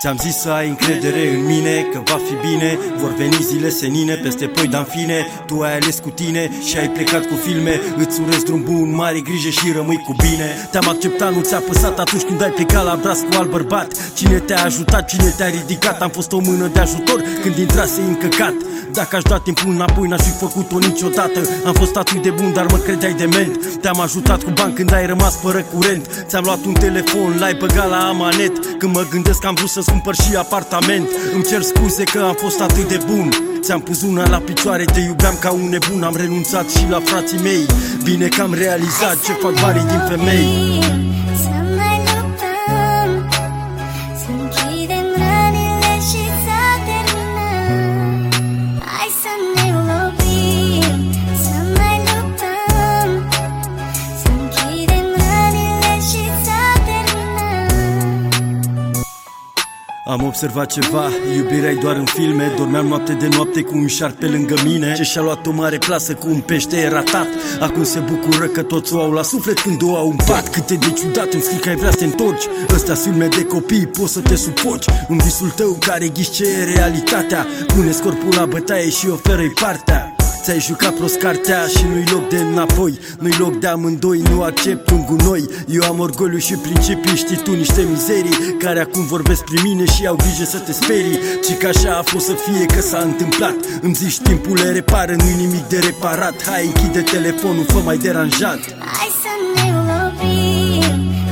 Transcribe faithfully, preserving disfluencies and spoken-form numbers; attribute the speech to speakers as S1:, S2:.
S1: Ți-am zis să ai încredere în mine, că va fi bine. Vor veni zile senine peste poi, dar în fine tu ai ales cu tine și ai plecat cu filme. Îți urez drum bun, mare grijă și rămâi cu bine. Te-am acceptat, nu ți-a păsat atunci când ai plecat la braț cu alt bărbat. Cine te-a ajutat, cine te-a ridicat? Am fost o mână de ajutor când intrase încăcat. Dacă aș da timpul înapoi, n-aș fi făcut-o niciodată. Am fost atât de bun, dar mă credeai dement. Te-am ajutat cu bani când ai rămas fără curent. Ți-am luat un telefon, l-ai băgat la amanet. Când mă gândesc că am vrut să-ți cumpăr și apartament, îmi cer scuze că am fost atât de bun. Ți-am pus una la picioare, te iubeam ca un nebun. Am renunțat și la frații mei. Bine că am realizat ce fac banii din femei. Am observat ceva, iubirea-i doar în filme. Dormeam noapte de noapte cu un șarpe lângă mine. Ce și-a luat o mare plasă cu un pește e ratat. Acum se bucură că toți o au la suflet când o au în pat. Cât e de ciudat, îmi scrii că ai vrea să te întorci. Ăstea filme de copii, poți să te sufoci. În visul tău care ghiși ce e realitatea. Pune-ți corpul la bătaie și oferă-i partea. Ți-ai jucat prost cartea și nu-i loc de înapoi. Nu-i loc de amândoi, nu accept un gunoi. Eu am orgoliu și principii, știi tu niște mizerii care acum vorbesc prin mine și au grijă să te sperii. Ci că așa a fost să fie, că s-a întâmplat. Îmi zici timpul le repară, nu-i nimic de reparat. Hai, închide telefonul, fă mai deranjat.
S2: Hai să ne lovim.